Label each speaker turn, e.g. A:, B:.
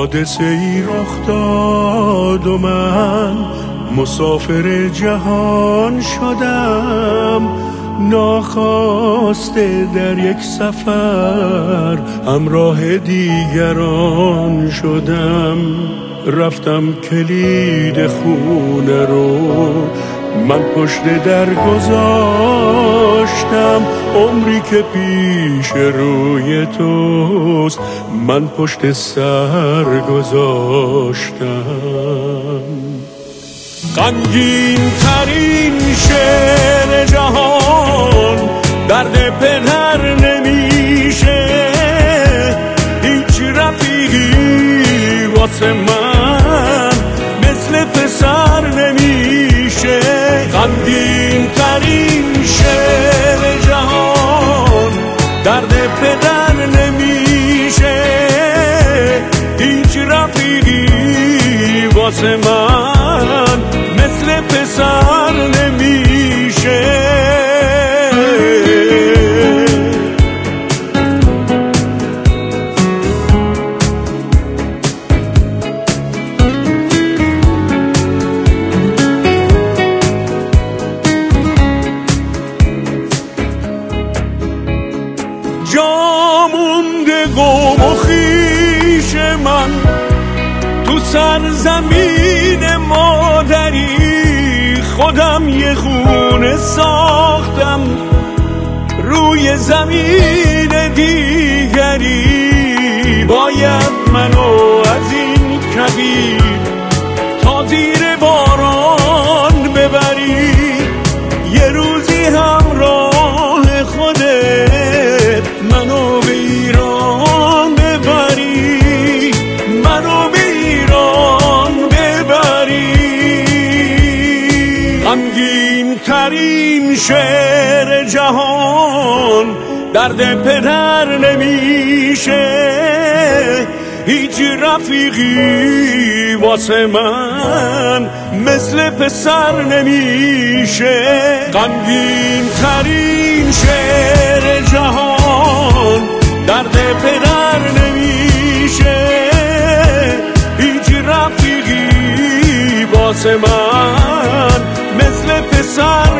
A: حادثه ای رخ داد و من مسافر جهان شدم، ناخواسته در یک سفر همراه دیگران شدم. رفتم کلید خونه رو من پشت در گذاشتم، عمری که پیش روی توست من پشت سر گذاشتم. غمگین ترین شعر جهان درد پدر نمیشه، هیچ رفیقی واسه من مثل پسر نمیشه. غمگین ترین شعر جهان درد پدر نمیشه، هیچ رفیقی واسه من مثل پسر نمیشه. جا مونده گم و خویش من تو سرزمین مادری، خودم یه خونه ساختم روی زمین دیگری. باید منو از این کویر تا زیر باران ببری، یه روزی همراه خودت منو به ایران ببری، منو به ایران ببری. غمگین ترین شعر جهان درد پدر نمیشه، هیچ رفیقی واسه من مثل پسر نمیشه. غمگین ترین شعر جهان درد پدر نمیشه، هیچ رفیقی واسه من مثل پسر